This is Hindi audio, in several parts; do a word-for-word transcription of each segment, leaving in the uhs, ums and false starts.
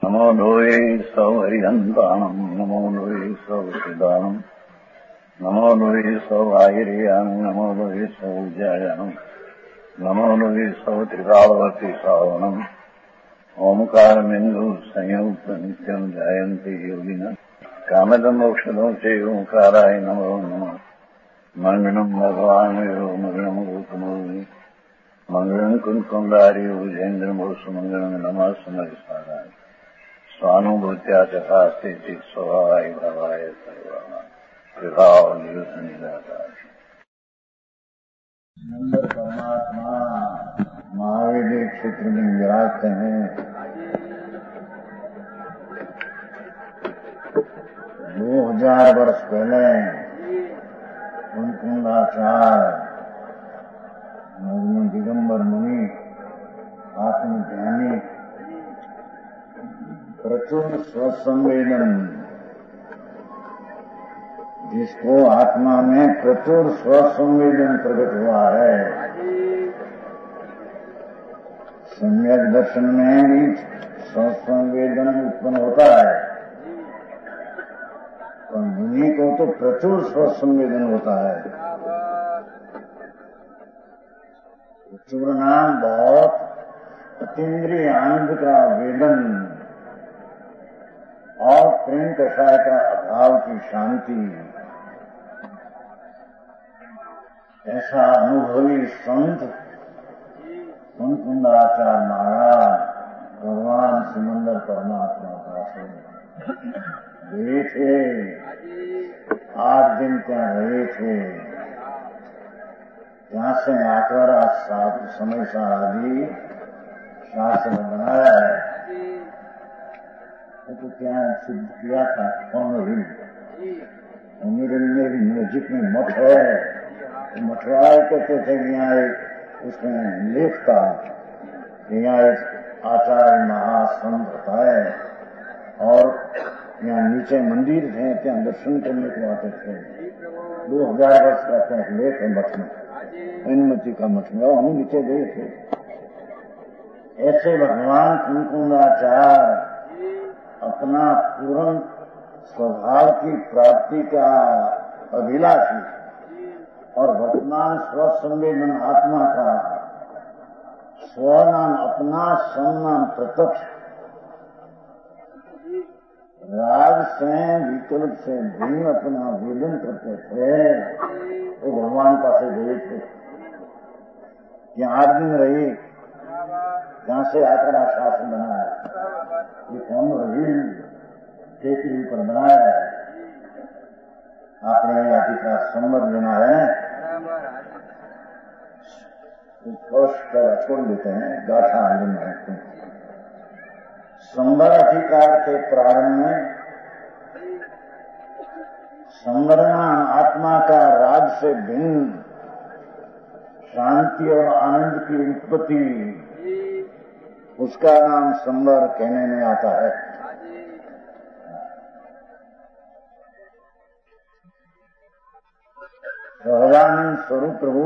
नमो लोये सौहरिहन्ताणम् नमो लोये सौसिदानम् नमो लोये सौभागिर्यानम् नमो लोये सौज्यायानम् नमो लोये सौत्रिकालवर्ति सावनम् ओंकारमिन्दु संयुक्त नित्यम् जायन्ति योगिनः कामदम् मोक्षदम् च ओंकाराय नमो नमः मंगलम् भगवान् यो मंगलम् रूपमोहि मंगलम् कुंकुंडारि भुजेन्द्रमोसु मंगलम् नमः समरिसाराय स्वानुभूत्या चकास्ते स्वभावाय भावाय सर्वाणां विभाव निदाकार नंबर परमात्मा महावीर क्षेत्र में विराजते हैं। दो हजार वर्ष पहले कुंकुंडाचार्य दिगंबर मुनि आत्मज्ञानी प्रचुर स्वसंवेदन जिसको आत्मा में प्रचुर स्वसंवेदन प्रकट हुआ है। सम्यक दर्शन में भी स्वसंवेदन उत्पन्न होता है, पर मुनि को तो प्रचुर स्वसंवेदन होता है। प्रचुर नाम बहुत अतीन्द्रिय आनंद का वेदन और प्रेम कषाय का अभाव की शांति, ऐसा अनुभवी संत कुंकुंडाचार्य महाराज भगवान सिमंदर परमात्मा का गए थे। आठ दिन ત્યાં रहे थे। ત્યાં से आकर आज समय सा आदि शास्त्र बनाया है तो क्या सिद्ध किया था कौन भी मेरे मेरी म्यूजिक में मठ है, मठवाए कहते थे कि यहाँ एक उसमें लेख था, यहाँ एक आचार्य महासंत होता है और यहाँ नीचे मंदिर थे, ત્યાં दर्शन करने को आते थे। दो हजार वर्ष का एक लेख है मठ में, इनमती का मठ में, हम नीचे गए थे। ऐसे भगवान कुंकुंडाचार्य अपना पूर्ण स्वभाव की प्राप्ति का अभिलाषी और वर्तमान स्वसंवेदन आत्मा का स्वनाम अपना सम्मान प्रत्यक्ष राग से विकल्प से भिन्न अपना वेदन करते थे। वो भगवान पास गए थे, यहाँ आठ दिन रही, जहाँ से आकर शासन बनाया। ये कौन रही टेकरी पर बनाया है, आपने अधिकार संबर लेना है तो छोड़ देते हैं, गाठा लेना रखते हैं। संबर अधिकार के प्रारंभ में संवरण आत्मा का राग से भिन्न शांति और आनंद की उत्पत्ति, उसका नाम संवर कहने में आता है। सहजानंद स्वरूप प्रभु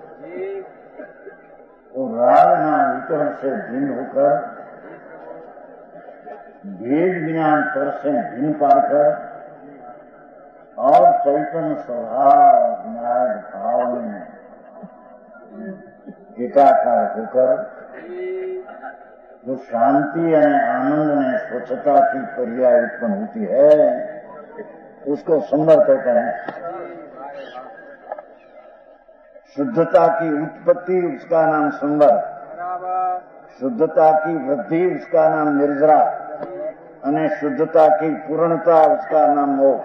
वो राग नाम विकरण से भिन्न होकर भेद ज्ञान तर से भिन्न पाकर और चैतन्य स्वभाव न्याय भाव में एकाकार होकर जो शांति यानी आनंद में स्वच्छता की पर्याय उत्पन्न होती है, उसको सुंदर कहते हैं। शुद्धता की उत्पत्ति उसका नाम सुंदर, शुद्धता की वृद्धि उसका नाम निर्जरा, और शुद्धता की पूर्णता उसका नाम मोक्ष।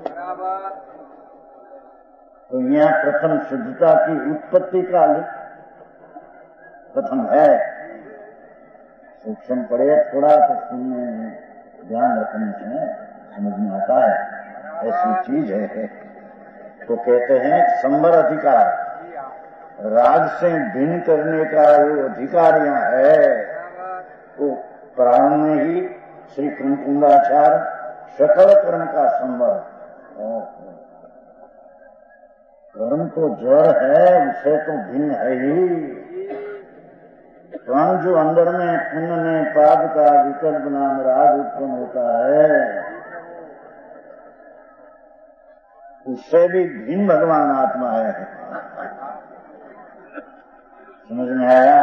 तो यहाँ प्रथम शुद्धता की उत्पत्ति का प्रथम है। सूक्ष्म पड़े थोड़ा तो सुनने में ध्यान रखने से समझ में आता है, ऐसी चीज है। तो कहते हैं संवर अधिकार, राग से भिन्न करने का जो अधिकार यहाँ है, वो प्राण में ही श्री कुंकुंडाचार्य सकल कर्म का संवर। कर्म तो जड़ है, उसे तो भिन्न है ही, परंतु जो अंदर में पुण्य में पाप का विकल्प नाम राग उत्पन्न होता है, उससे भी भिन्न भगवान आत्मा है। समझ में आया?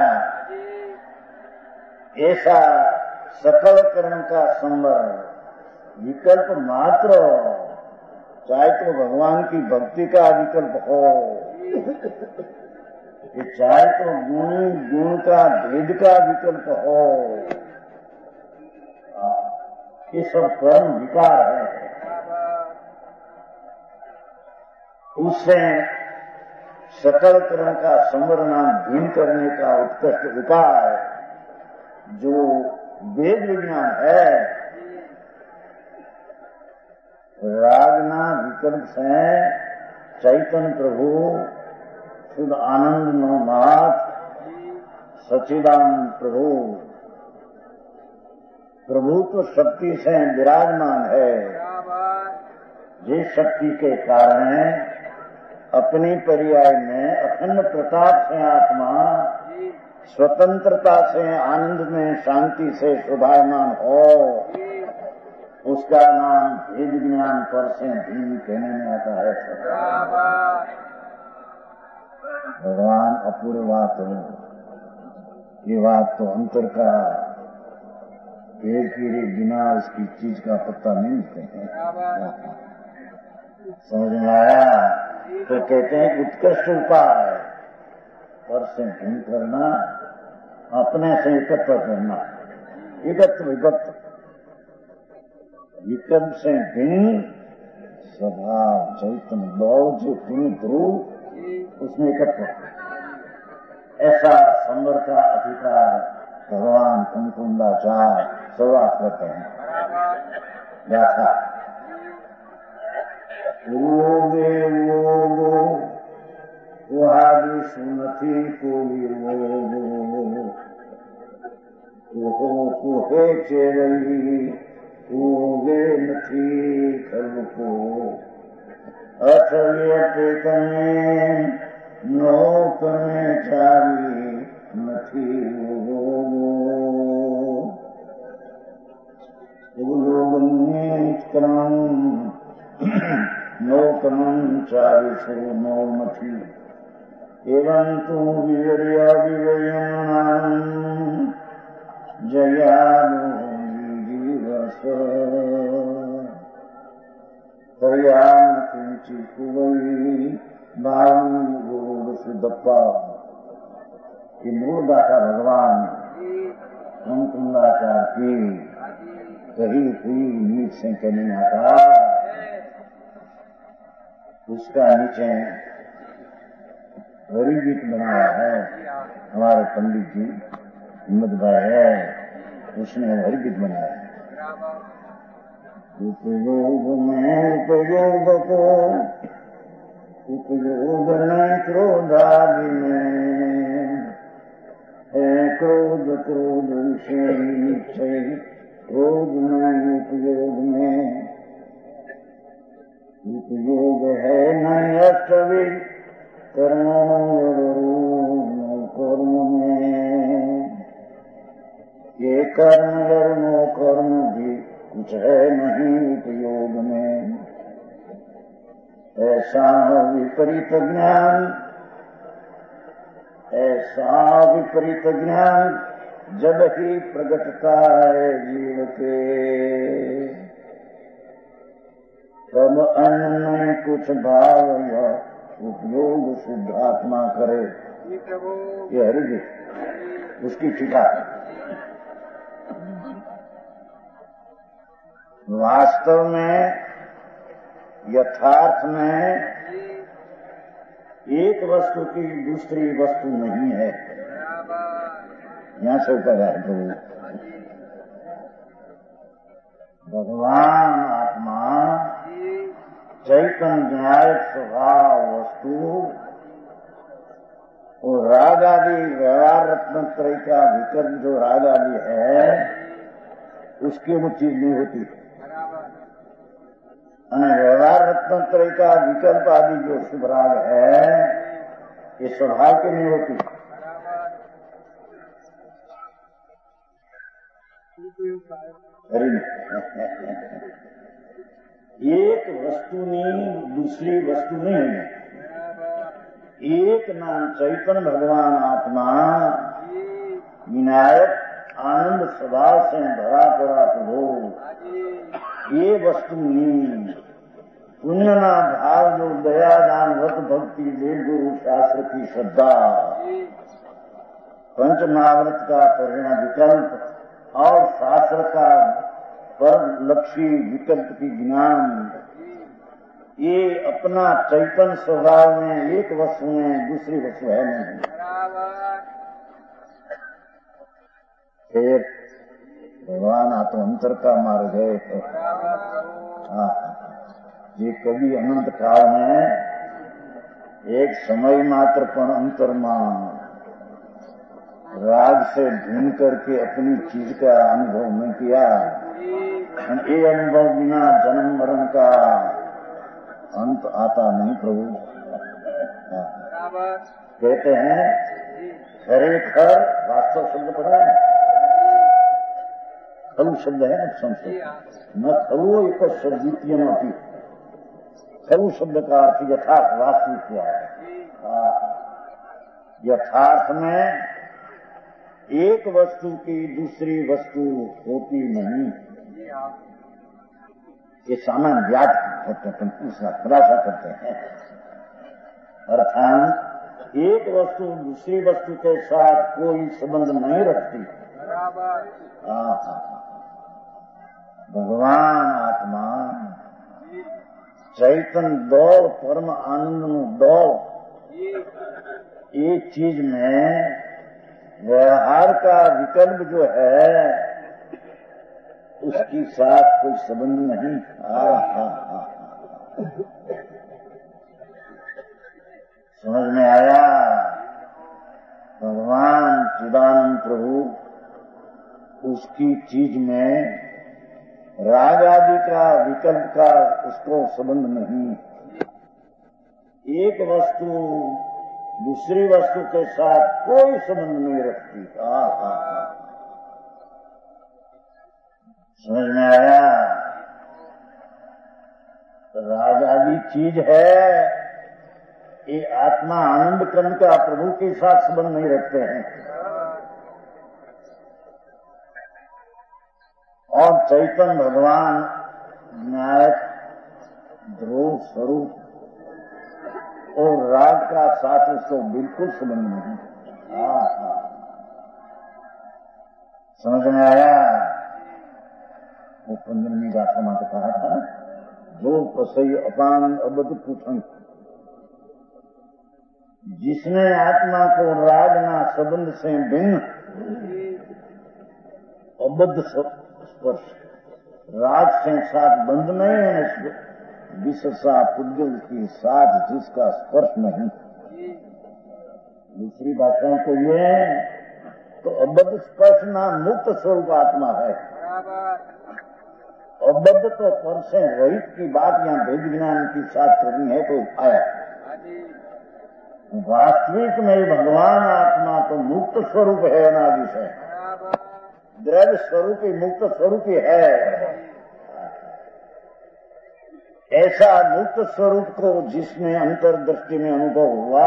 ऐसा सकल कर्म का संवर विकल्प मात्र, चाहे तो भगवान की भक्ति का विकल्प हो, ये चाहे तो गुण गुण का भेद का विकल्प हो, ये सब कर्म विकार है। उससे सकल कर्म का संवर नाम भिन्न करने का उत्कृष्ट उपाय जो वेद विज्ञान है, रागना विकल्प से चैतन्य प्रभु शुद्ध आनंद नाथ सच्चिदानंद प्रभु प्रभु तो शक्ति से विराजमान है, जिस शक्ति के कारण अपनी पर्याय में अखंड प्रताप से आत्मा स्वतंत्रता से आनंद में शांति से शोभायमान हो, उसका नाम वेद ज्ञान पर से भिन्न कहने में आता है। भगवान अपूर्व बात है, ये बात तो अंतर का पेड़ कीड़े बिना उसकी चीज का पत्ता नहीं मिलते हैं। समझ में आया? तो कहते हैं उत्कृष्ट उपाय पर से भिन्न करना, अपने से एकत्र करना, एकत्र विकत्र विकल्प से भिन्न स्वभाव चैतन्य दौड़ जो तीन ध्रुव उसमें एकत्र, ऐसा संवर का अधिकार भगवान कुमकुंडाचार्य शुरुआत करते हैं। व्याख्या ओगे ओगो वहां सुनती कोई ओगो ओहो कोहे चेरली ओगे नथी खल को अथव्यते कने नोक में चारी नथी ओगो ओगो क्रम नोकमं चारिषो नो मथी एवं तू विवर्या विवयम् जयानो जीवस तयान किंचि कुवई भावं गुरु सुदप्पा। ये मूल गाथा भगवान कुमकुंडाचार्य की कही हुई नीच से कहने में आता, उसका नीचे हरिगीत बनाया है हमारे पंडित जी हिम्मत भाई है, उसने हरिगीत बनाया। उपयोग में उपयोग को उपयोग नहीं क्रोधादि में है, क्रोध क्रोध विषय क्रोध में उपयोग में उपयोग है नहीं अष्टवी कर्म कर्म में, ये कर्म कर्मो कर्म भी कुछ है नहीं उपयोग में। ऐसा विपरीत ज्ञान ऐसा विपरीत ज्ञान जब ही प्रकटता है जीव के, तब अन्न में कुछ भाव या उपयोग शुद्ध आत्मा करे। ये हरिगीत उसकी टीका। वास्तव में यथार्थ में एक वस्तु की दूसरी वस्तु नहीं है। यहां से ऊपर है प्रभु भगवान आत्मा चैतन्य न्याय स्वभाव वस्तु और राग आदि व्यवहार रत्न त्रय का विकल्प जो राग आदि है उसकी वो चीज नहीं होती। व्यवहार रत्न त्रय का विकल्प आदि जो शुभ राग है ये स्वभाव की नहीं होती। एक वस्तुની दूसरी वस्तु नहीं है। एक नाम चैतन्य भगवान आत्मा विनायक आनंद स्वभाव से भरा पड़ा प्रभु, ये वस्तु नहीं। पुण्य ना भाव जो दया दान व्रत भक्ति देव गुरु शास्त्र की श्रद्धा, पंच महाव्रत का परिणाम विकल्प और शास्त्र का पर लक्ष्य विकल्प की ज्ञान, ये अपना चैतन्य स्वभाव में एक वस्तु में दूसरी वस्तु है नहीं। फिर भगवान आत्म अंतर का मार्ग है। ये कभी अनंत काल में एक समय मात्र पर अंतर्मान राग से ढूंढ करके अपनी चीज का अनुभव नहीं किया। ये अनुभव बिना जन्म मरण का अंत आता नहीं प्रभु। कहते हैं खरेखर वास्तव शब्द पढ़ा है, खलु शब्द है न संस्कृत न खलु एक द्वितीय नती। खलु शब्द का अर्थ यथार्थ वास्तविक क्या है। यथार्थ में एक वस्तु की दूसरी वस्तु होती नहीं। ये सामान्य व्याज उसका खुलासा करते हैं। अर्थात एक वस्तु दूसरी वस्तु के साथ कोई संबंध नहीं रखती। भगवान आत्मा चैतन्य दौड़ परम आनंद नु दौड़, ये चीज में व्यवहार का विकल्प जो है उसके साथ कोई संबंध नहीं। हा हा हा समझ में आया। भगवान चिदानंद प्रभु उसकी चीज में राग आदि का विकल्प का उसको संबंध नहीं। एक वस्तु दूसरी वस्तु के साथ कोई संबंध नहीं रखती। हा हा हा समझ में आया। राग आदि चीज है, ये आत्मा आनंद क्रम का प्रभु के साथ संबंध नहीं रखते हैं। और चैतन्य भगवान विनायक ध्रुव स्वरूप और राग का साथ उसको बिल्कुल संबंध नहीं। हाँ हाँ समझ में आया। वो पंद्रहवीं गाथा में तो कहा था, जो पसई अपान अबद पूछन, जिसने आत्मा को राग ना संबंध से भिन्न अबद्ध स्पर्श, राग से साथ बंध नहीं है, विशेषा पुद्गल के साथ जिसका स्पर्श नहीं। दूसरी भाषाओं को ये तो अबद्ध स्पर्श ना मुक्त स्वरूप आत्मा है। अबद्ध तो पर से रहित की बात यहाँ भेद ज्ञान के साथ करनी है तो आया। वास्तविक में भगवान आत्मा तो मुक्त स्वरूप है, अनादि से द्रव्य स्वरूप ही मुक्त स्वरूप ही है। ऐसा मुक्त स्वरूप को जिसने अंतर्दृष्टि में अनुभव हुआ,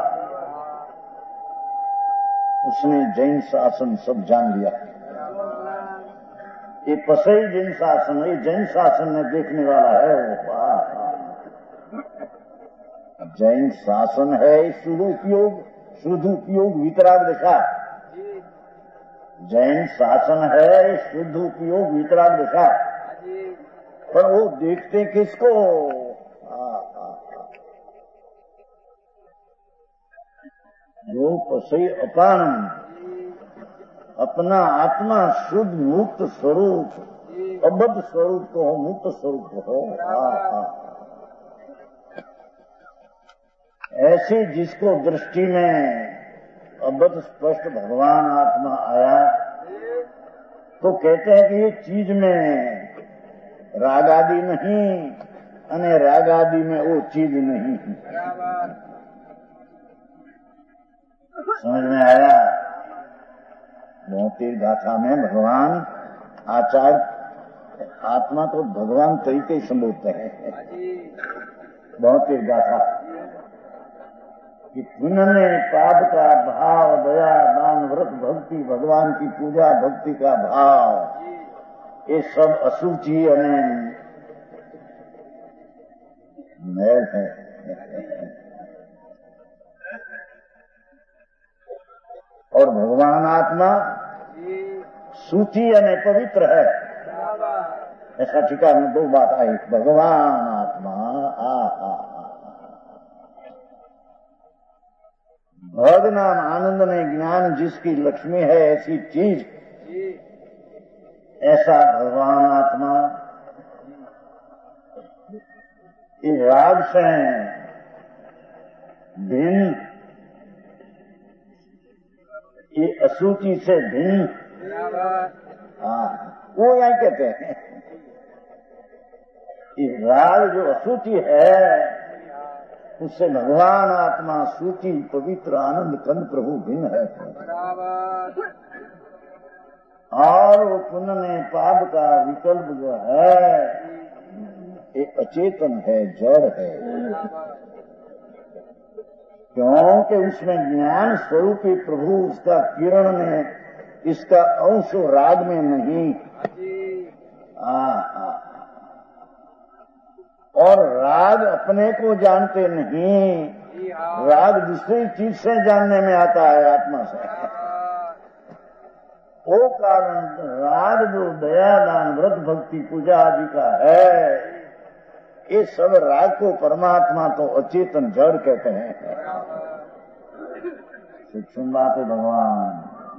उसने जैन शासन सब जान लिया। ये पसई जैन शासन, ये जैन शासन में देखने वाला है वो। जैन शासन है शुद्ध उपयोग, शुद्ध उपयोग वितराग दशा। जैन शासन है शुद्ध उपयोग वितराग दशा, पर वो देखते किसको? जो पसई अपान अपना आत्मा शुद्ध मुक्त स्वरूप, अबद्ध स्वरूप को हो, मुक्त स्वरूप को हो। ऐसी जिसको दृष्टि में अबद्ध स्पष्ट भगवान आत्मा आया, तो कहते हैं कि ये चीज में राग आदि नहीं, अने राग आदि में वो चीज नहीं। समझ में आया। मोती गाथा में भगवान आचार्य आत्मा को भगवान तरीके संबोधते हैं। बहुत ही गाथा कि पुण्य पाप का भाव, दया, दान, व्रत, भक्ति, भगवान की पूजा, भक्ति का भाव, ये सब अशुचि अने मैल है। और भगवान आत्मा सूची अने पवित्र है। ऐसा टीका में दो बात आई। भगवान आत्मा आ आ भग नाम आनंद ने ज्ञान जिसकी लक्ष्मी है, ऐसी चीज ऐसा भगवान आत्मा इस राग से भिन्न, ये अशुचि से भिन्न, हाँ वो यही कहते हैं। ये राग जो अशुचि है उससे भगवान आत्मा सूची, पवित्र, आनंद कंद प्रभु भिन्न है। और वो पुण्य में पाप का विकल्प जो है ये अचेतन है, जड़ है। क्योंकि उसमें ज्ञान स्वरूपी प्रभु उसका किरण में, इसका अंश राग में नहीं। आ, आ, और राग अपने को जानते नहीं, राग दूसरी चीज से जानने में आता है, आत्मा से। वो कारण राग जो दया, दान, व्रत, भक्ति, पूजा आदि का है, ये सब राग को परमात्मा तो अचेतन जड़ कहते हैं। सूक्ष्म बात है भगवान।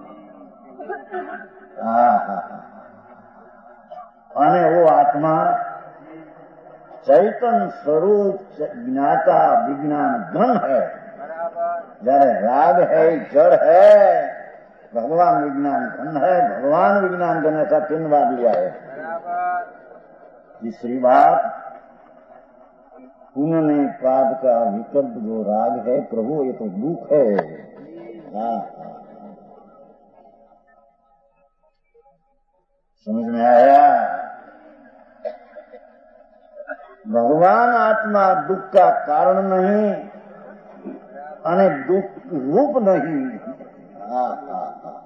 अने वो आत्मा चैतन स्वरूप ज्ञाता विज्ञान घन है। जયારે राग है, जड़ है, भगवान विज्ञान घन है। भगवान विज्ञान घन ऐसा तीन बार लिया है। तीसरी बात, पुण्य ने पाप का विकल्प जो राग है प्रभु, ये तो दुख है। हाँ हाँ, समझ में आया? भगवान आत्मा दुख का कारण नहीं, अने दुख रूप नहीं। हाँ हाँ हाँ,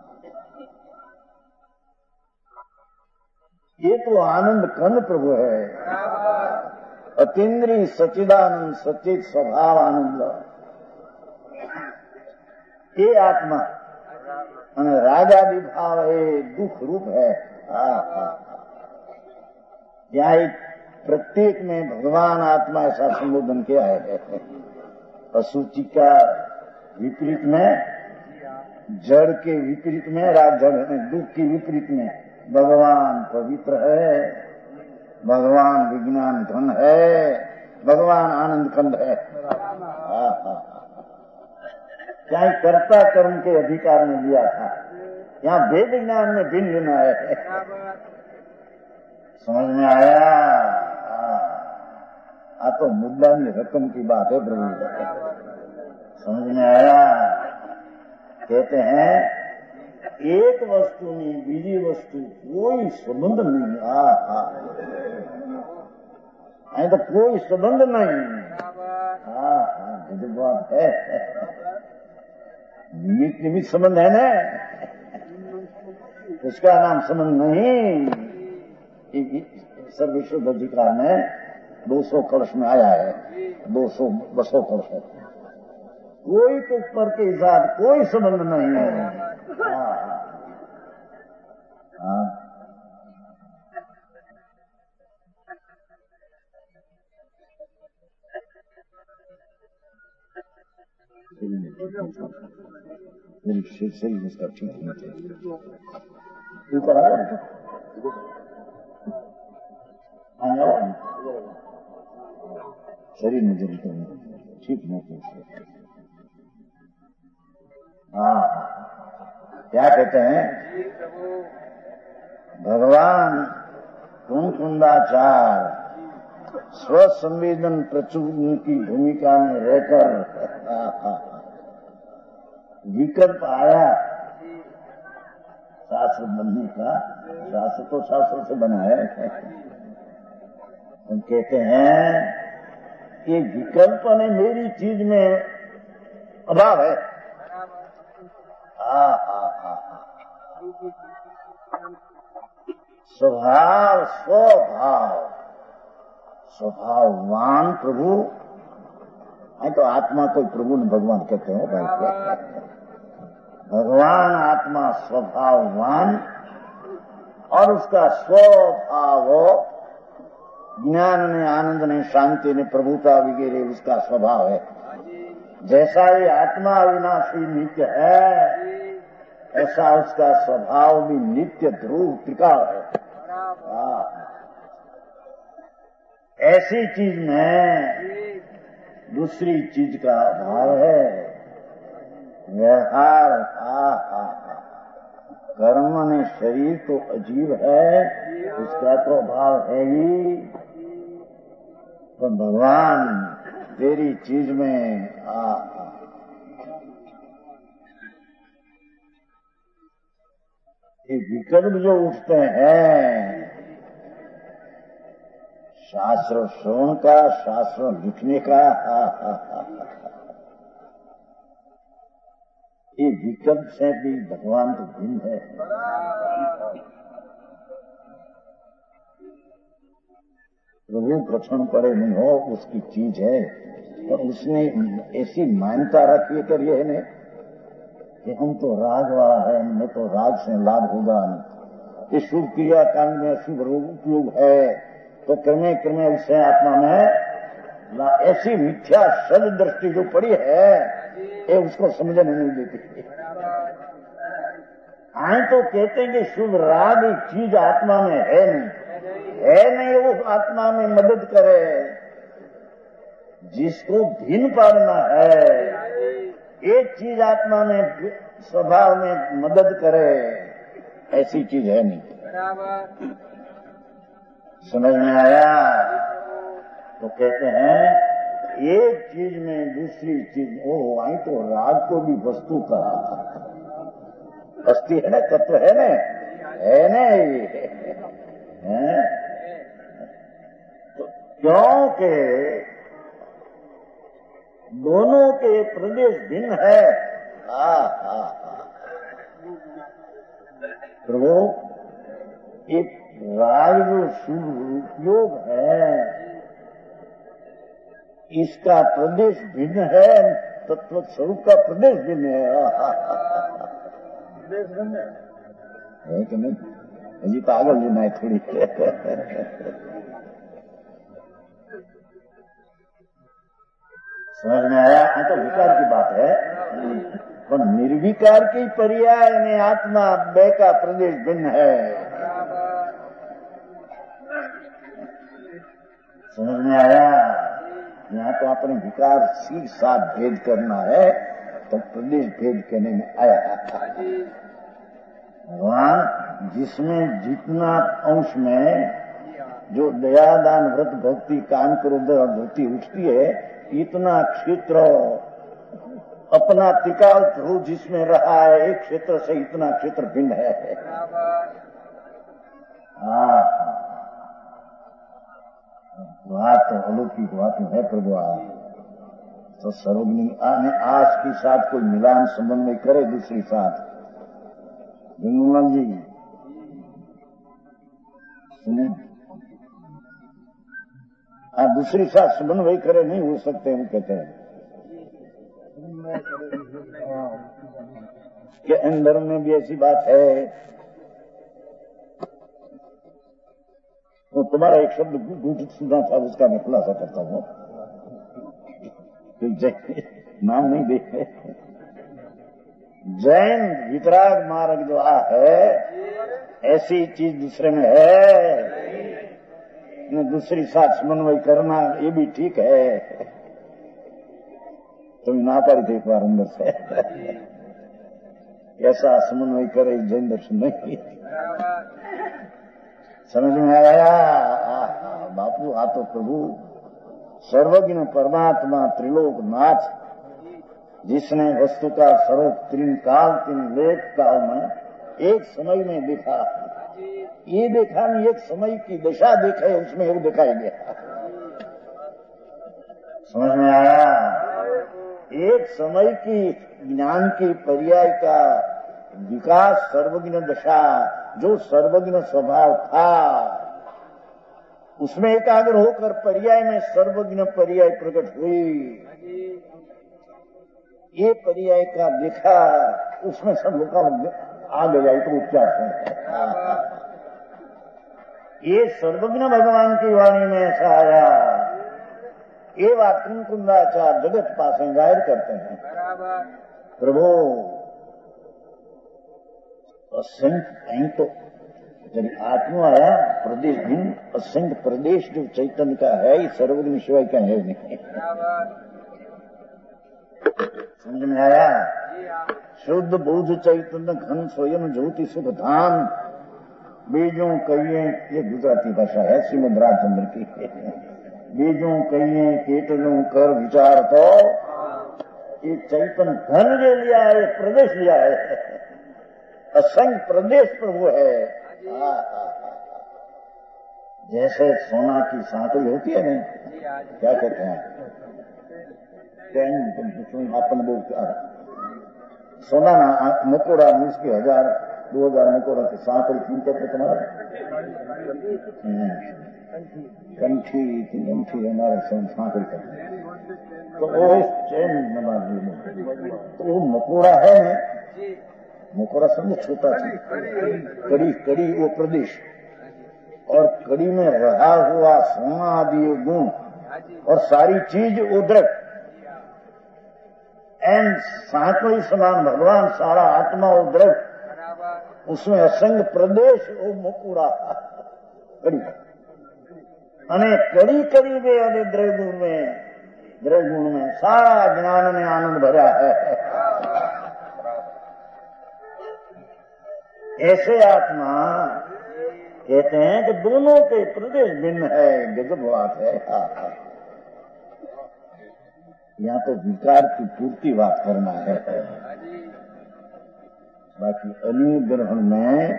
ये तो आनंद कंद प्रभु है। अतीन्द्रिय सच्चिदानंद सचित स्वभाव आनंद, ये आत्मा अने रागादि भाव ये दुख रूप है। हाँ हाँ, यहाँ एक प्रत्येक में भगवान आत्मा ऐसा संबोधन किया है। अशुचि का विपरीत में, जड़ के विपरीत में, राग जड़ में, दुख के विपरीत में भगवान पवित्र है, भगवान विज्ञान घन है, भगवान आनंद कंद है। चाहे कर्ता कर्म के अधिकार में लिया था, यहाँ वेद ज्ञान में भिन्न भिन्न है। समझ में आया? आ तो मुद्दा की रकम की बात है प्रभु। समझ में आया? कहते हैं एक वस्तु नहीं, बीजी वस्तु कोई संबंध नहीं। आ हा, तो कोई संबंध नहीं। हाँ हाँ, ये बात है। निमित्त निमित्त संबंध है ना, उसका नाम संबंध नहीं। सर्वेश्वर अधिकार में दो सौ कलश में आया है, दो सौ बसो कलश है। कोई तो पर के साथ कोई संबंध नहीं है। हाँ हाँ, मेरी शरीर शरीर इसका ठीक होना चाहिए। ऊपर आ जाओ, शरीर में जरूर ठीक नहीं। हाँ, क्या कहते हैं भगवान? कुंकुंदाचार स्वसंवेदन प्रचुर की भूमिका में रहकर विकल्प आया, शास्त्र बनने का, शास्त्र तो शास्त्र से बना है। हम कहते हैं कि विकल्प ने मेरी चीज में अभाव है। हा हा हा स्वभाव स्वभाव स्वभाववान प्रभु है तो आत्मा कोई प्रभु ने भगवान कहते हो भाई। भगवान आत्मा स्वभाववान और उसका स्वभाव ज्ञान ने, आनंद ने, शांति ने, प्रभुता वगैरह उसका स्वभाव है। जैसा ये आत्मा अविनाशी नित्य है, ऐसा उसका स्वभाव भी नित्य ध्रुव त्रिकाल है। ऐसी चीज में दूसरी चीज का अभाव है। व्यवहार हा हा कर्म ने शरीर तो अजीब है, उसका तो अभाव है ही। तो भगवान तेरी चीज में आ ये विकल्प जो उठते हैं, शास्त्र श्रवण का, शास्त्र लिखने का, हा हा हा ये विकल्प से भी भगवान तो भिन्न है। प्रभु प्रसन्न पड़े नहीं हो उसकी चीज है, तो उसने ऐसी मान्यता रखी है करिए है कि हम तो राग वाला है, हमें तो राग से लाभ होगा। इस शुभ क्रिया कांड में शुभ उपयोग है तो क्रमे क्रमे उससे आत्मा में ऐसी मिथ्या सद दृष्टि जो पड़ी है ये उसको समझने नहीं देती। आए तो कहते हैं कि शुभ राग चीज आत्मा में है नहीं, है नहीं, वो आत्मा में मदद करे। जिसको भिन्न पाड़ना है एक चीज आत्मा में स्वभाव में मदद करे, ऐसी चीज है नहीं। समझ में आया? तो कहते हैं एक चीज में दूसरी चीज, ओ आई तो राग को भी वस्तु कहा, अस्थि है ना, तत्व है ना, है ना ये है? तो क्योंकि दोनों के प्रदेश भिन्न है। हा हा प्रभु एक राग जो शुभ उपयोग है इसका प्रदेश भिन्न है, तत्व स्वरूप का प्रदेश भिन्न है। प्रदेश भिन्न है कि नहीं? अजी पागल लेना है थोड़ी। समझ में आया? हाँ तो विकार की बात है, पर निर्विकार की पर्याय में आत्मा बे का प्रदेश भिन्न है। समझ में आया? यहाँ तो अपने विकार सी साथ भेद करना है तो प्रदेश भेद करने में आया। भगवान जिसमें जितना अंश में जो दया दान व्रत भक्ति काम क्रोध और भक्ति उठती है, इतना क्षेत्र अपना त्रिकाल ध्रुव जिसमें रहा है, एक क्षेत्र से इतना क्षेत्र भिन्न है। हाँ बात तो अलौकिक बात है प्रभु। तो सर्वज्ञ आने आज की साथ कोई मिलान संबंध में करे दूसरी साथ। गंगूलाल जी सुने, आप दूसरी साथ समन्वय करे नहीं हो सकते, हम कहते हैं कि अंदर में भी ऐसी बात है। तो तुम्हारा एक शब्द गूढ़ सुना था, उसका मैं खुलासा करता हूँ। तो नाम नहीं देखे, जैन वितराग मार्ग जो आ है ऐसी चीज दूसरे में है। दूसरी साथ समन्वय करना ये भी ठीक है। तुम ना पारी थे एक बार अंदर से ऐसा समन्वय करे जैन दर्शन नहीं। समझ में आया? बापू आ तो प्रभु सर्वज्ञ परमात्मा त्रिलोकनाथ जिसने वस्तु का सर्व तीन काल तीन लेख काल में एक समय में देखा, ये देखा नहीं, एक समय की दशा देखे, उसमें वो दिखाई गया। समझ में आया? एक समय की ज्ञान की पर्याय का विकास, सर्वज्ञ दशा, जो सर्वज्ञ स्वभाव था, उसमें एकाग्र होकर पर्याय में सर्वज्ञ पर्याय प्रकट हुई। ये पर्याय का देखा, उसमें सब लोग आ गया। तो उपचार है, ये सर्वज्ञ भगवान की वाणी में ऐसा आया। ये बात कुंकुंदाचार्य जगत पासे जाहिर करते हैं। प्रभु असंख्य तो जब आत्मा आया प्रदेश भिन्न, असंख्य प्रदेश जो चैतन्य का है, ये सर्वज्ञ शिवाय का है नहीं। समझ में आया? शुद्ध बुद्ध चैतन्य घन स्वयं ज्योति सुख धाम, बीजों कहिए, ये गुजराती भाषा है श्रीमद रामचंद्र की। बीजों कहिए केतनों कर विचार तो, ये चैतन्य घन ले लिया है, प्रदेश लिया है, असंख्य प्रदेश प्रभु है। आ, आ, आ, जैसे सोना की सांकड़ी होती है ना, क्या कहते हैं, अपन बोलते सोना ना मकोड़ा, उसके हजार दो हजार मकोड़ा की सांकड़ी क्यों कहते तुम्हारा? कंठी की कंठी हमारे सांकड़ी करते, तो वो चैन बना दी। तो वो मकोड़ा है ना, मकोड़ा समझो छोटा सा, कड़ी कड़ी वो प्रदेश, और कड़ी में रहा हुआ सोना आदि गुण और सारी चीज उद्रक, एंड सांकड़ी समान भगवान सारा आत्मा उद्रक, उसमें असंग प्रदेश वो मकोड़ा कड़ी, अने कड़ी कड़ी में अने द्रव्यगुण में द्रव्यगुण में सारा ज्ञान में आनंद भरा है। ऐसे आत्मा कहते हैं कि दोनों के प्रदेश भिन्न है। गजब बात है। यहाँ तो विकार की पूर्ति बात करना है। बाकी अलिंग ग्रहण में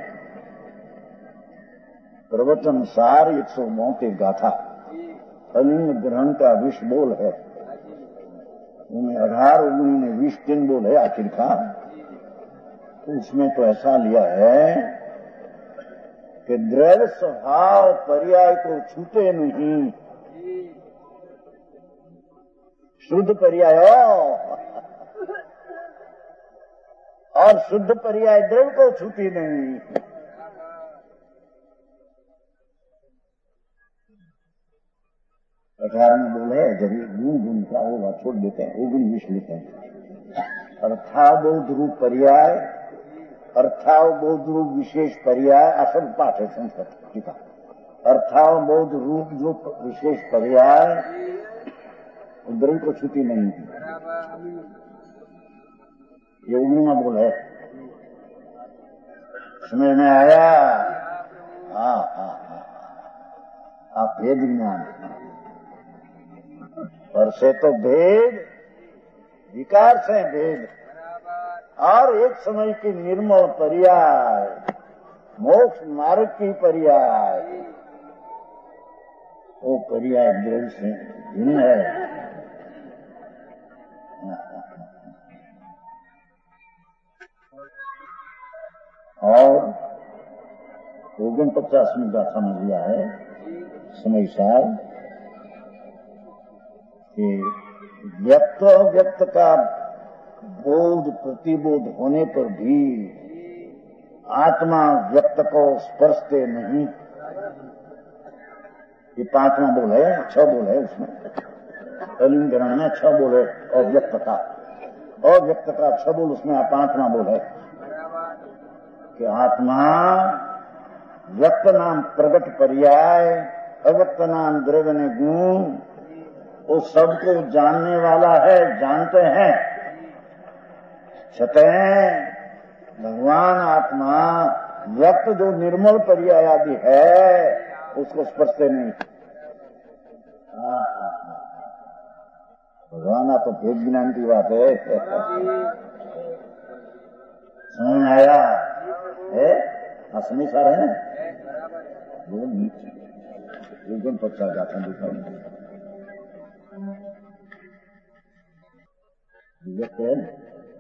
प्रवचन सार एक सौ मौते गाथा अलिंग ग्रहण का विष बोल है। उनमें अठारह उन्हीं ने विष तीन बोल है आखिरकार। तो उसमें तो ऐसा लिया है कि द्रव्य स्वभाव पर्याय को छूटे नहीं, शुद्ध पर्याय और शुद्ध पर्याय द्रव्य को छूटी नहीं। अठारह में बोल है जब गुण गुण का वो छोड़ देते हैं, वो गुण विष लेते हैं। अर्थाबोध रूप पर्याय, अर्थावबोध रूप विशेष पर्याय, असल पाठ है संस्कृत टीका। अर्थावबोध रूप जो विशेष पर्याय द्रव्य को छूटी नहीं है, ये उन्हीं में बोल है। समझ में आया? हाँ हाँ हाँ, आप भेद ज्ञान और से तो भेद विकार से भेद, और एक समय की निर्मल पर्याय, मोक्ष मार्ग की पर्याय, वो पर्याय द्रव्य से भिन्न है। और ओगन पचासवीं का समझ लिया है समय साल कि व्यक्त व्यक्त का बोध प्रतिबोध होने पर भी आत्मा व्यक्त को स्पर्शते नहीं। ये पांचवा बोल है, छह बोल है उसमें, अलिंग ग्रहण में छह बोल है, और व्यक्त का और व्यक्त का छह बोल उसमें पांचवा बोल है कि आत्मा व्यक्त नाम प्रगट पर्याय, अव्यक्त नाम द्रव्य ने गुण, वो सबको जानने वाला है, जानते हैं, छतें भगवान आत्मा व्यक्त जो निर्मल पर्याय आदि है उसको स्पर्शते नहीं। भगवान तो भेद ज्ञान की बात है। समझ आया? है असमी सार है ना वो नीचे एकदम पच्चा जाता दिखा व्यक्त है ना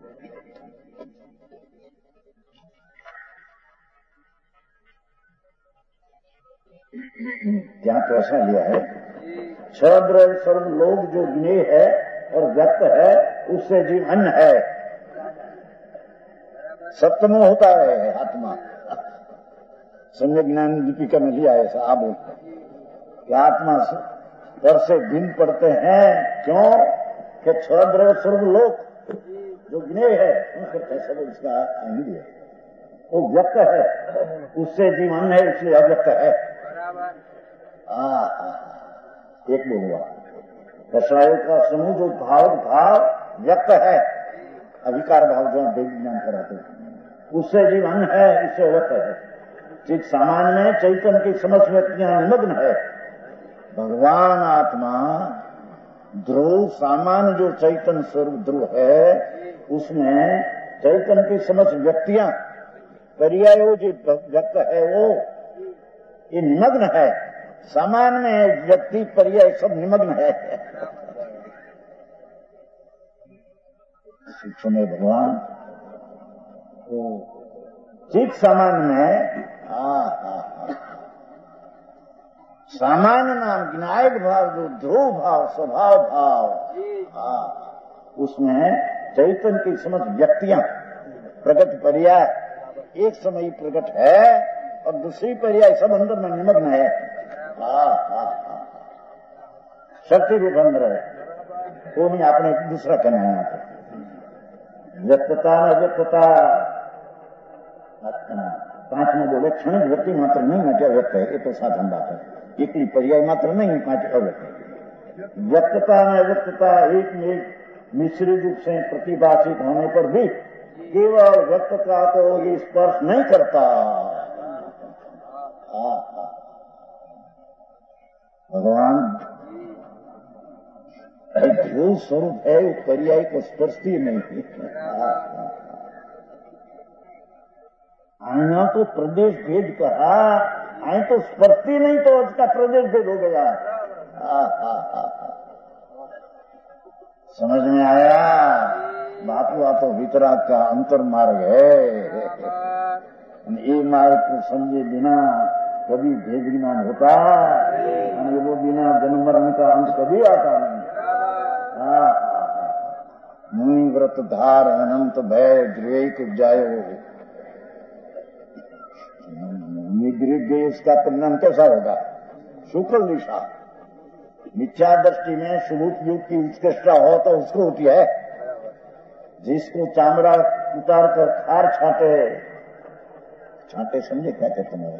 क्या तो ऐसा लिया है छह द्रव्य सर्व लोग जो ज्ञेय है और व्यक्त है उससे जीव अन्य है। सप्तमो होता है आत्मा। सम्यक ज्ञान दीपिका में लिया है ऐसा आप कि आत्मा पर से भिन्न पड़ते हैं। क्यों कि छह द्रव्य सर्व लोग जो ज्ञेय है उनके सब इसका अंग है वो व्यक्त है उससे जीव अन्य है इसलिए अव्यक्त है। एक बोलूंगा रसायन का समूह जो भाव भाव व्यक्त है अभिकार भाव जो ज्ञान कराते उससे जीव अन्य है इससे व्यक्त है। चित सामान्य में चैतन्य की समस्त व्यक्तियां निमग्न है। भगवान आत्मा ध्रुव सामान्य जो चैतन्य स्वरूप ध्रुव है उसमें चैतन्य की समस्त व्यक्तियां पर्याय जो व्यक्त है वो ये निमग्न है। सामान्य में व्यक्ति पर्याय सब निमग्न है। शिक्षण में भगवान तो चित सामान्य में हाँ हाँ हाँ सामान्य नाम ज्ञायक भाव जो ध्रुव भाव स्वभाव भाव हाँ उसमें चैतन्य की समस्त व्यक्तियां प्रगट पर्याय एक समय प्रकट है और दूसरी पर्याय सब अंदर में निमग्न है। हाँ हाँ हाँ शक्ति रूप अंदर है वो नहीं आपने दूसरा कहना है यहाँ पे व्यक्तता न व्यक्तता पांच में बोले क्षणिक व्यक्ति मात्र नहीं है क्या व्यक्त है ये तो साधारण बात है। एक ही पर्याय मात्र नहीं है पांच अव्यक्त व्यक्तता न व्यक्तता एक में एक मिश्रित रूप से प्रतिभाषित होने पर भी केवल व्यक्तता को ये स्पर्श नहीं करता। भगवान जो स्वरूप है वो पर्याय को स्पर्शती नहीं। आया तो प्रदेश भेद कहा आए तो स्पर्शती नहीं तो उसका प्रदेश भेद हो गया। आ, आ, आ, आ। समझ में आया बात हुआ तो वितराग का अंतर मार्ग है। ये मार्ग को समझे बिना कभी भेद ज्ञान होता और वो बिना जन्म मरण का अंत कभी आता नहीं। हाँ मुनि व्रत धार अनंत भय द्वेक जायो निगृह गए इसका परिणाम कैसा होगा शुक्ल दिशा मिथ्या दृष्टि में शुभ युग की उत्कृष्टता हो तो उसको होती है। जिसको चामड़ा उतार कर खार छाटे छाटे समझे क्या कहते हैं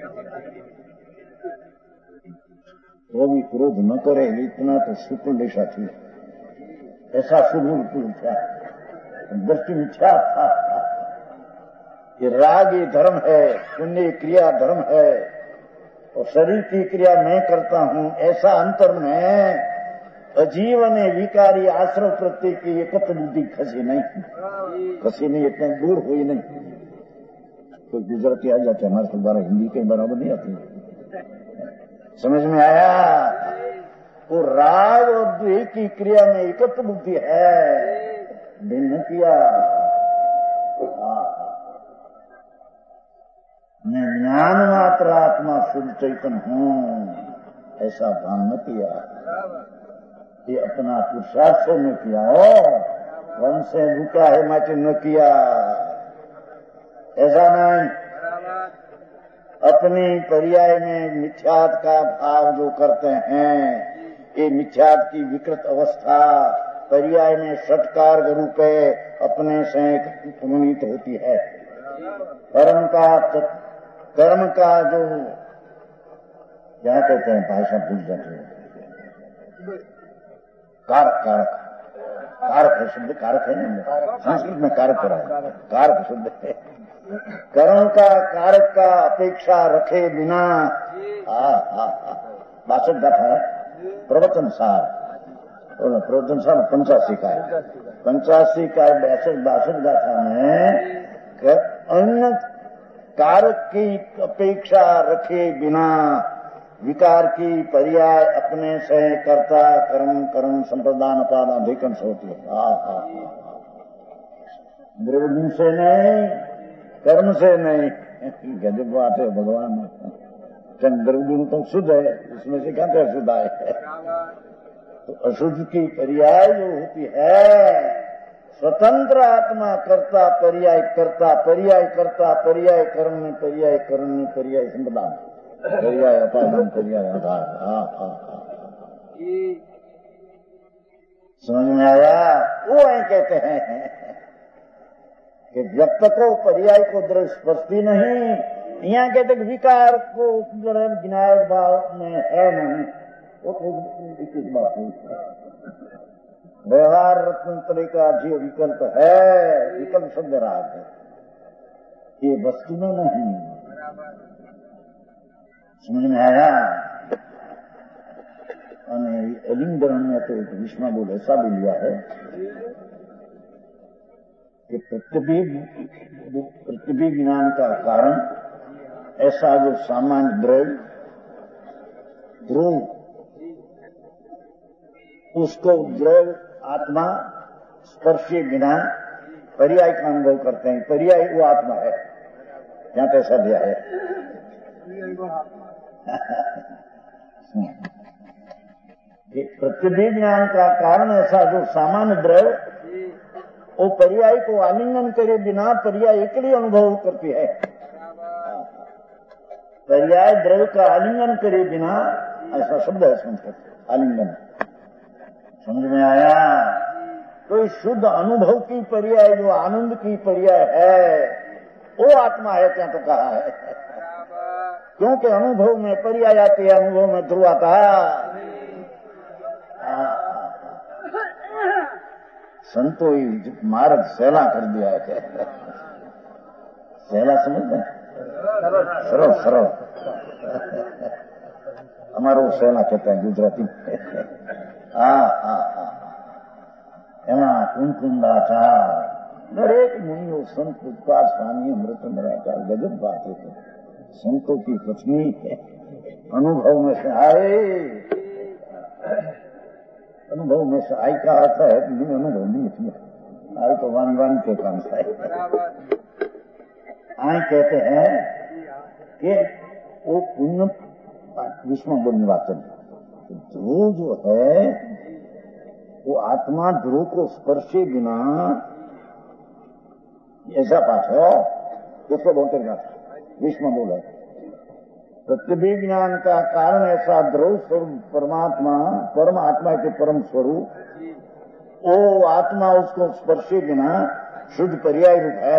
वो भी क्रोध न करे इतना तो शुक्ल दिशा थी ऐसा शुभ मिथ्या दृष्टि मिथ्या था। ये राग ये धर्म है पुण्य क्रिया धर्म है और शरीर की क्रिया मैं करता हूं ऐसा अंतर में अजीवन विकारी आश्रम प्रति की एकत्र बुद्धि खसी नहीं खसी नहीं इतने दूर हुई नहीं। कोई तो गुजराती आ जाते हमारे तो बारह हिंदी के बराबर नहीं आती। समझ में आया वो राग और द्वेष की क्रिया में एकत्र बुद्धि है भिन्न किया। मैं ज्ञान मात्र आत्मा शुद्ध चैतन्य हूं ऐसा भान न किया। ये अपना पुरुषार्थ से न किया हो वन से भूखा है माचे न किया ऐसा नहीं। अपनी पर्याय में मिथ्यात का भाव जो करते हैं ये मिथ्यात की विकृत अवस्था पर्याय में षटकार रूपे अपने से पुनीत होती है। कर्म का कर्म का जो क्या कहते हैं भाषा भूल जाते हैं कारक कारक कारक है शब्द कारक है ना संस्कृत में कारक करा है कारक शब्द है। कर्म का कारक का अपेक्षा रखे बिना बासठ गाथा है प्रवचन सार प्रवचन सार पंचासी का है पंचासी का बासठ बासठ गाथा में अन्य कारक की अपेक्षा रखे बिना विकार की पर्याय अपने से कर्ता कर्म कर्म संप्रदान अपादाधिकंश होती है। हाँ हाँ हाँ, द्रव्य से नहीं, कर्म से नहीं। गजब बात है भगवान। द्रव्य तो शुद्ध है, उसमें से क्या क्या शुद्ध आए। तो अशुद्ध की पर्याय जो होती है, स्वतंत्र आत्मा कर्ता पर्याय कर्ता पर्याय कर्ता पर्याय कर्म में पर्याय कर्म में पर्याय संप्रदान पर्याय अपादान पर्याय आधार। हाँ हाँ हाँ, समझ में आया? वो है कहते हैं कि व्यक्त को पर्याय को दृढ़ स्पष्टि नहीं। यहाँ कहते विकार को विनायक भाव में है नहीं, वो किस बात है। व्यवहार रत्न का जो विकल्प है, विकल्प शब्द राग है, ये वस्तु में नहीं। समझ में आया? अलिंग ग्रहण में तो एक विष्णु बोल ऐसा भी लिया है कि प्रतिबिंब प्रतिबिंब ज्ञान का कारण ऐसा जो सामान्य द्रव्य ध्रुव, उसको द्रव्य आत्मा स्पर्शी बिना पर्याय का अनुभव करते हैं। पर्याय वो आत्मा है, यहां तो ऐसा दिया है। प्रतिबिंब ज्ञान का कारण ऐसा जो सामान्य द्रव्य वो पर्याय को आलिंगन करे बिना पर्याय एकली अनुभव करती है। पर्याय द्रव्य का आलिंगन करे बिना, ऐसा शब्द है संस्कृत, आलिंगन। समझ में आया? तो इस शुद्ध अनुभव की पर्याय जो आनंद की पर्याय है, वो आत्मा है, क्या तो कहा है। क्योंकि अनुभव में पर्याय आती है, अनुभव में ध्रुव आता है। संतो ही मार्ग सहला कर दिया है। सहला समझते हैं? सरल सरल, हमारो सहला कहते हैं गुजराती में। हाँ हाँ हाँ, એમાં કુંકુંદાચાર દરેક મુનિઓ સંત પુષ્પાર સ્વામી અમૃત મરાચાર ગજબ बात है। संतों की कथनी अनुभव में से आए, अनुभव में से आई का अर्थ है कि अनुभव नहीं इसमें आई तो वाणी वाणी के काम से आई। कहते हैं कि वो पुण्य विष्णु बोलने वाचन ध्रुव जो है वो आत्मा ध्रुव को स्पर्शे बिना, ऐसा पाठ है एक सौ बोलते का विष्णु बोला। प्रतिबिंब ज्ञान का कारण ऐसा ध्रुव स्वरूप परमात्मा, परम आत्मा के परम स्वरूप, वो आत्मा उसको स्पर्शे बिना शुद्ध पर्याय रूप है।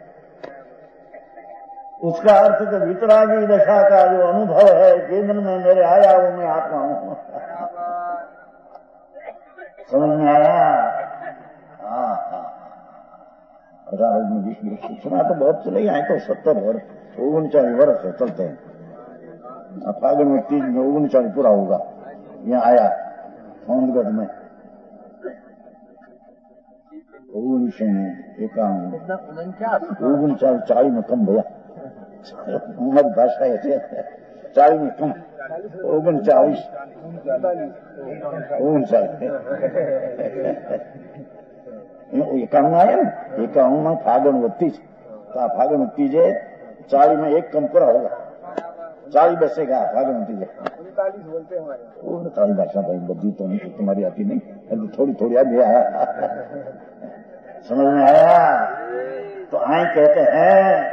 उसका अर्थ तो वितरागी दशा का जो अनुभव है, केंद्र में मेरे आया वो मैं आत्मा हूं। समझ में आया? हाँ हाँ, हजार में बीस वर्ष सुना तो बहुत चले आए, तो सत्तर वर्ष उनचालीस वर्ष है चलते हैं। फागुन में तीज में उनचालीस पूरा होगा। यहाँ आया सोनगढ़ में उन्नीस एकावन उनचालीस चालीस में कम भैया, हमारी भाषा ऐसे चालीस में कम ओगन चालीस ओगन चालीस एकावन आया ना, एकावन में फागण वत्ती फागण वत्ती जे चालीस में एक कम पूरा होगा, चालीस बसेगा फागण वत्ती जे उनतालीस बोलते हैं। उनतालीस भाषा भाई बदी तो नहीं, तुम्हारी आती नहीं, थोड़ी थोड़ी आ गया। समझ में आया? तो आए कहते हैं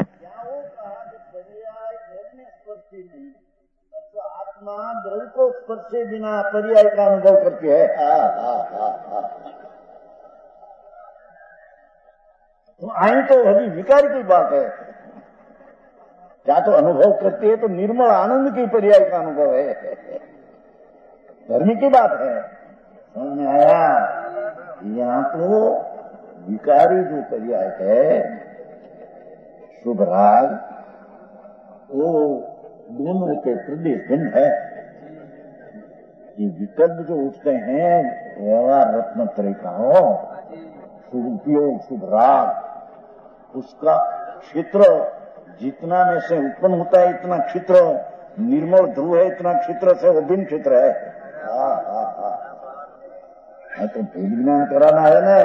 आत्मा द्रव्य को स्पर्शे बिना पर्याय का अनुभव करती है। हा, हा, हा, हा। तो आई तो अभी विकार की बात है, क्या तो अनुभव करती है तो निर्मल आनंद की पर्याय का अनुभव है, धर्म की बात है। समझ में आया? यहाँ तो विकारी जो पर्याय है शुभ राग, वो दोनों के प्रदेश भिन्न है। ये विकल्प जो उठते हैं व्यवहार रत्न तरीकाओं, शुभ उपयोग शुभ राग, उसका क्षेत्र जितना में से उत्पन्न होता है इतना क्षित्र, निर्मल ध्रुव है इतना क्षित्र से वो भिन्न क्षित्र है। हाँ हाँ हाँ, तो भेद ज्ञान कराना है ना,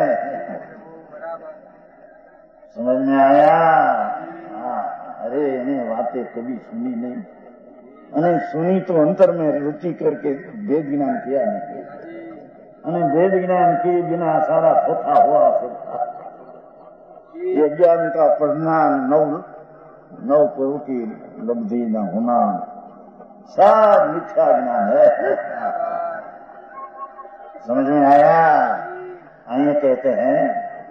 समझ में आया? हाँ, अरे इन्हें बातें कभी सुनी नहीं, अने सुनी तो अंतर में रुचि करके वेद ज्ञान किया नहीं, अने वेद ज्ञान के बिना सारा थोथा हुआ सकता। ये ज्ञान का पढ़ना, नव नव प्रभु की लब्धि न होना, सब मिथ्या ज्ञान है। समझ में आया? आइए कहते हैं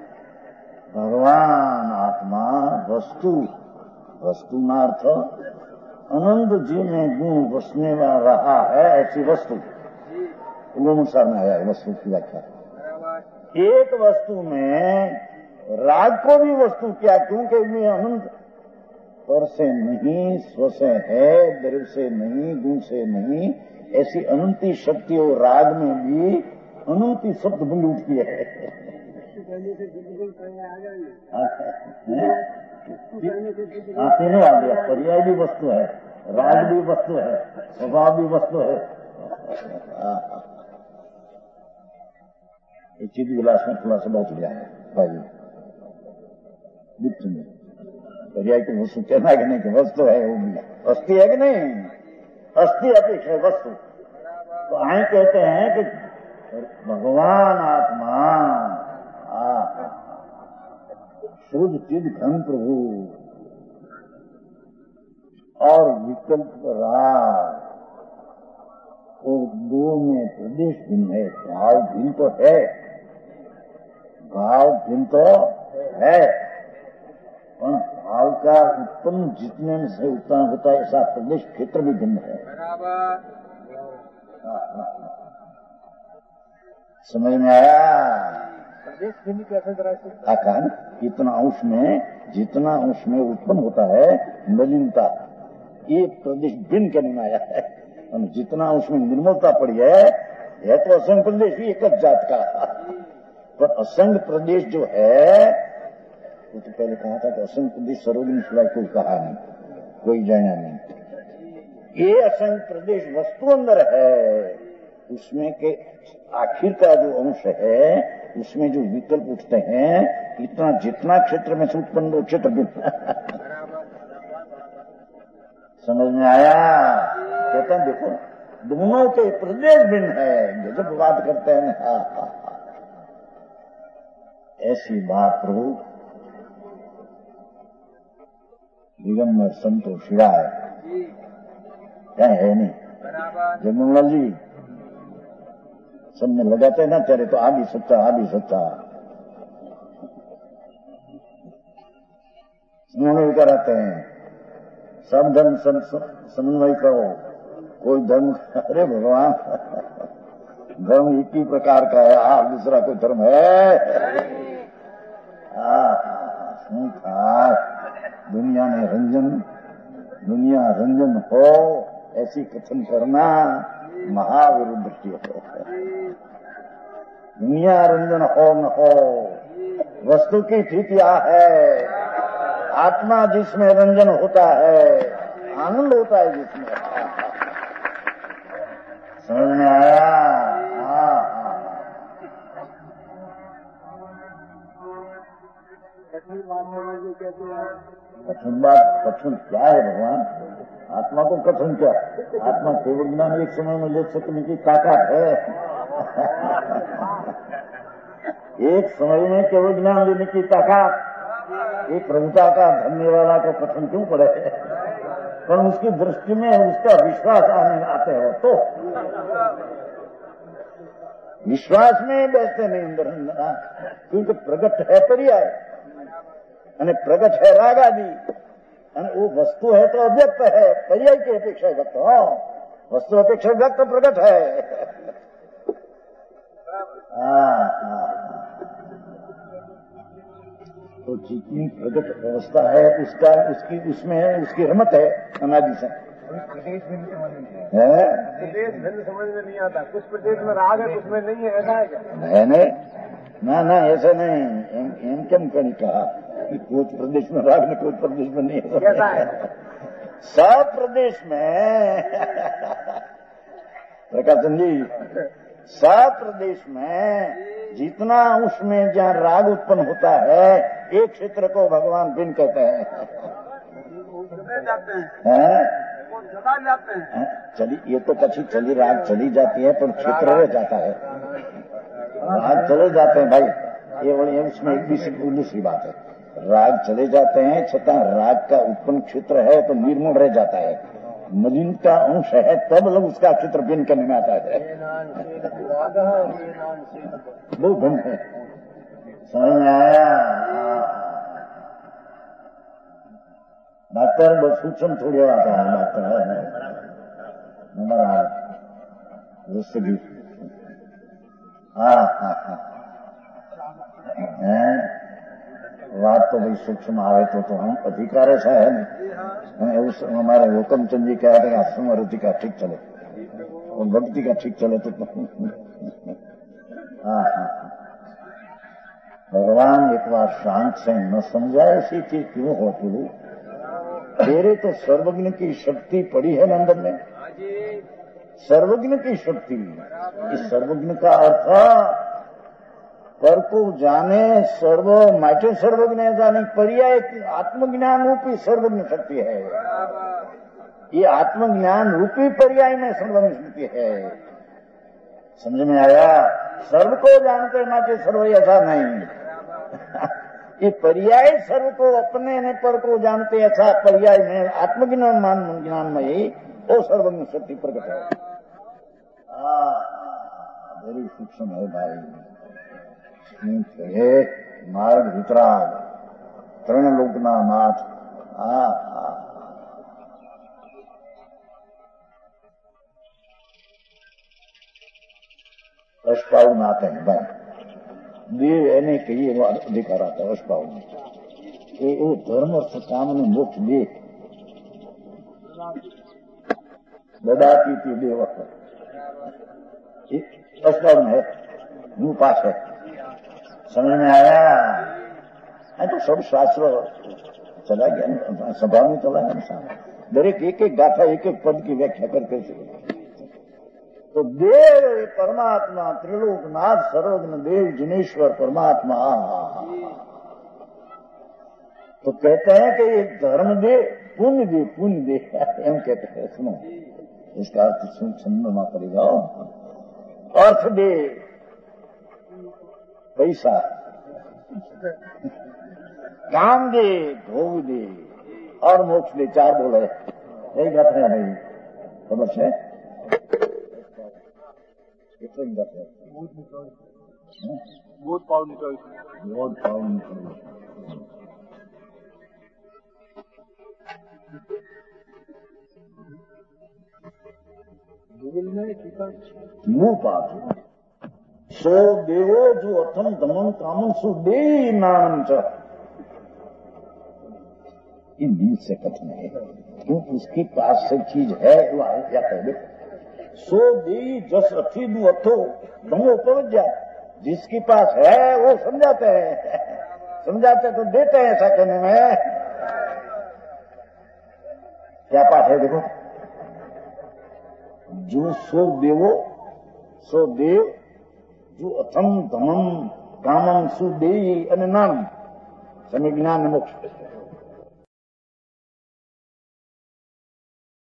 भगवान आत्मा वस्तु, वस्तु ना अर्थ अनंत जी में गुण बसने में रहा है, ऐसी वस्तु अनुसार में आया है। वस्तु की व्याख्या एक वस्तु में राग को भी वस्तु क्या, क्योंकि इसमें अनंत पर से नहीं, स्व से है, द्रव्य से नहीं, गुण से नहीं, ऐसी अनंती शक्ति और राग में भी अनंती शब्द बंद उठती है। हाँ, तीनों आ गया, पर्याय भी वस्तु है, राग भी वस्तु है, स्वभाव भी वस्तु है। ये चीज गिलास में थोड़ा सा बहुत लिया है भाई, गुप्त में पर्याय को वस्तु कहना है कि नहीं, कि वस्तु है, वो भी अस्थि है कि नहीं, अस्थि अपेक्षा है वस्तु। तो आए कहते हैं कि भगवान आत्मा शुद्ध चिद घन प्रभु और विकल्प राग, वो दो में प्रदेश भिन्न है। भाव भिन्न तो है, भाव भिन्न तो है, पर भाव का उत्पन्न जितने में से उत्पन्न होता है ऐसा प्रदेश क्षेत्र भी भिन्न है। समझ में आया? प्रदेश भिन्न कैसे तरह से? आकार इतना अंश में, जितना अंश में उत्पन्न होता है नलिनता, ये प्रदेश भिन्न करने में आया है। और जितना उसमें निर्मलता पड़ी है, यह तो असंग प्रदेश भी एक जात का, पर असंग प्रदेश जो है वो तो पहले कहा था कि असंग प्रदेश सर्वज्ञ सिवाय कोई कहा नहीं, कोई जाना नहीं। ये असंग प्रदेश वस्तु अंदर है, उसमें के आखिर का जो अंश है उसमें जो विकल्प उठते हैं, इतना जितना क्षेत्र में से उत्पन्न हो क्षेत्र भिन्न। समझ में आया? कहते हैं देखो दोनों के प्रदेश भिन्न है, जब बात करते हैं हाँ हाँ हाँ, ऐसी बात प्रभु दिगंबर संतोष शिवाय क्या है नहीं। जगमोहन जी सब में लगाते ना चले तो आ भी सच्चा, आ भी सच्चा समन्वय कराते हैं, सब धर्म समन्वय करो, कोई धर्म, अरे भगवान धर्म एक ही प्रकार का है, आप दूसरा कोई धर्म है? શું થાય? दुनिया में रंजन, दुनिया रंजन हो ऐसी कथन करना महाविरुद्ध है। दुनिया रंजन हो न हो, वस्तु की स्थिति यह है, आत्मा जिसमें रंजन होता है, आनंद होता है जिसमें। समझ में आया? हाँ हाँ। कठिन बात समझ कैसे है? कठिन बात, कठिन क्या है भगवान? आत्मा को कठिन क्या? आत्मा केवल ज्ञान एक समय में ले सकने की ताकत है। एक समय में केवल ज्ञान लेने की ताकत, एक प्रभुता का धन्य वाला को कठिन क्यों पड़े? पर उसकी दृष्टि में उसका विश्वास आने आते हो तो विश्वास में बैठते नहीं अंदर, क्योंकि प्रगट है पर्याय અને પ્રગટ है રાગ आदि, અને वो वस्तु है तो अव्यक्त है, पर्याय की अपेक्षा व्यक्त हो, वस्तु अपेक्षा व्यक्त प्रगट है। हाँ हाँ, तो जितनी प्रगट अवस्था है उसका उसकी उसमें उसकी रमत है अनादि से। प्रदेश भिन्न समझ में नहीं है, प्रदेश भिन्न समझ में नहीं आता, कुछ प्रदेश में राग है कुछ में नहीं है, ऐसा है क्या? नहीं नहीं, ना ना ऐसा नहीं, एम केम कहीं कहा कुछ प्रदेश में राग ने कुछ प्रदेश में नहीं कैसा है? सब प्रदेश में प्रकाशन जी, सब प्रदेश में जितना उसमें जहाँ राग उत्पन्न होता है एक क्षेत्र को भगवान भिन्न कहते हैं। जाते हैं, जाते हैं चली ये तो कच्ची चली राग चली जाती है पर क्षेत्र रह जाता है। राग चले जाते हैं भाई, ये बड़ी उसमें एक दूसरी बात है। राग चले जाते हैं छठा राग का उत्पन्न क्षेत्र है तो निर्मूल रह जाता है, मलिन का अंश है तब लोग उसका क्षेत्र भिन्न करने में आता है। वो भिन्न है, समझ में आया? डॉक्टर बहुत सूक्ष्म थोड़ी आता है डॉक्टर नंबर आठ उससे भी हाँ हाँ हाँ बात तो भाई सूक्ष्म आवे तो तो हम अधिकार ऐसा है ना, उस हमारे हुक्म चंद जी कहते हैं आश्रम और रुचि का ठीक चले और भक्ति का ठीक चले तो हाँ हाँ भगवान एक बार शांत से न समझा ऐसी चीज क्यों हो तू? तेरे तो सर्वज्ञ की शक्ति पड़ी है ना अंदर में, सर्वज्ञ की शक्ति। इस सर्वज्ञ का अर्थ पर को जाने सर्व माटे सर्वज्ञ जाने पर्याय आत्मज्ञान रूपी सर्वज्ञ शक्ति है। ये आत्मज्ञान रूपी पर्याय में सर्वज्ञ शक्ति है। समझ में आया? सर्व को जानते माटे सर्व ऐसा नहीं। ये पर्याय सर्व को अपने ने पर को जानते ऐसा पर्याय में आत्मज्ञान मान ज्ञान में ही वो सर्वज्ञ शक्ति प्रकट है। बड़ी सूक्ष्म है भाई। हे मार्ग वितराग तृण लोकना नाथ अष्टाव नाथ है भाई देव એને કહીએ એવો અધિકાર આપે અષ્ટાવ એ એવું ધર્મ અર્થ કામ ને મોક્ષ દે દદાતી તે દેવ અષ્ટાવ है નું पास है। समझ में आया? है तो सब शास्त्र चला गया, सभा में चला गया। दरेक एक एक गाथा एक एक पद की व्याख्या करते थे। तो देव परमात्मा त्रिलोकनाथ सर्वज्ञ देव जिनेश्वर परमात्मा तो कहते हैं कि ये धर्म दे पुण्य दे पुण्य दे एम कहते हैं। सुनो इसका अर्थ सुन समझना पड़ेगा। अर्थ दे पैसा, काम दे भोग दे और मोक्ष दे, चार बोले यही बात है नहीं खबर से बहुत पावर निकल बहुत पावर निकल मुंह पाठ सो देवो जो अथम दमन कामन सो दे नाम च ये नील से कथन है क्यों उसके पास से चीज है क्या कहे सो दे जस अथी दू अथो दमो पवज्या जिसके पास है वो समझाते हैं समझाते तो देते हैं ऐसा कहने में क्या पाठ है देखो जो सो देवो सो देव जो अथम धमम कामम सुदेयी અને નામ સમી જ્ઞાન મોક્ષ